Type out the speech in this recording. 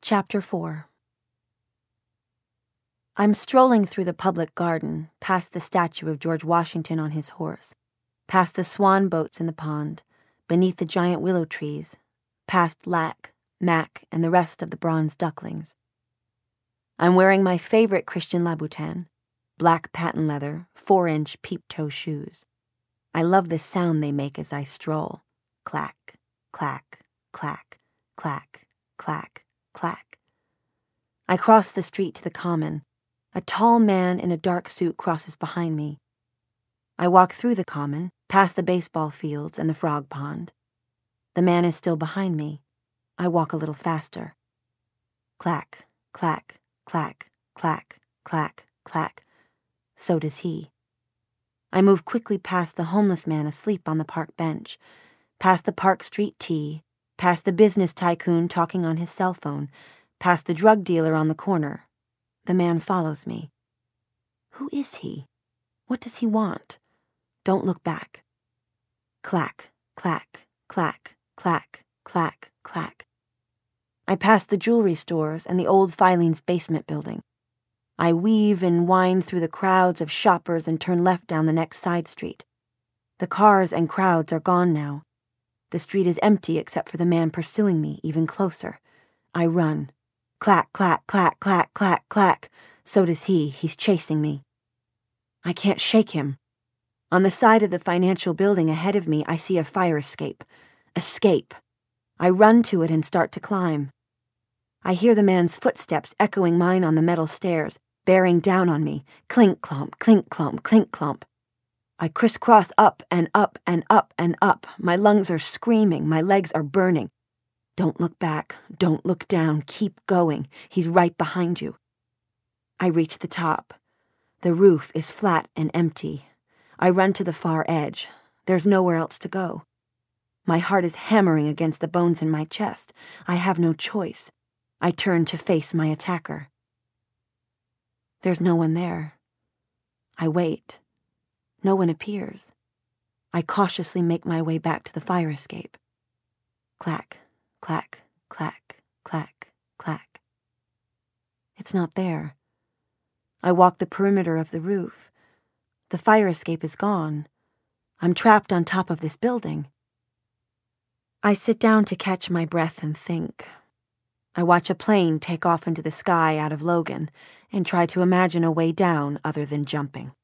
Chapter 4. I'm strolling through the public garden, past the statue of George Washington on his horse, past the swan boats in the pond, beneath the giant willow trees, past Lack, Mac, and the rest of the bronze ducklings. I'm wearing my favorite Christian Louboutin, black patent leather, 4-inch peep-toe shoes. I love the sound they make as I stroll. Clack, clack, clack, clack, clack, clack. I cross the street to the common. A tall man in a dark suit crosses behind me. I walk through the common, past the baseball fields and the frog pond. The man is still behind me. I walk a little faster. Clack, clack, clack, clack, clack, clack. So does he. I move quickly past the homeless man asleep on the park bench, past the Park Street tea, past the business tycoon talking on his cell phone, past the drug dealer on the corner. The man follows me. Who is he? What does he want? Don't look back. Clack, clack, clack, clack, clack, clack. I pass the jewelry stores and the old Filene's basement building. I weave and wind through the crowds of shoppers and turn left down the next side street. The cars and crowds are gone now. The street is empty except for the man pursuing me even closer. I run. Clack, clack, clack, clack, clack, clack. So does he. He's chasing me. I can't shake him. On the side of the financial building ahead of me, I see a fire escape. Escape. I run to it and start to climb. I hear the man's footsteps echoing mine on the metal stairs, bearing down on me. Clink, clomp, clink, clomp, clink, clomp. I crisscross up and up and up and up. My lungs are screaming. My legs are burning. Don't look back. Don't look down. Keep going. He's right behind you. I reach the top. The roof is flat and empty. I run to the far edge. There's nowhere else to go. My heart is hammering against the bones in my chest. I have no choice. I turn to face my attacker. There's no one there. I wait. No one appears. I cautiously make my way back to the fire escape. Clack, clack, clack, clack, clack. It's not there. I walk the perimeter of the roof. The fire escape is gone. I'm trapped on top of this building. I sit down to catch my breath and think. I watch a plane take off into the sky out of Logan and try to imagine a way down other than jumping.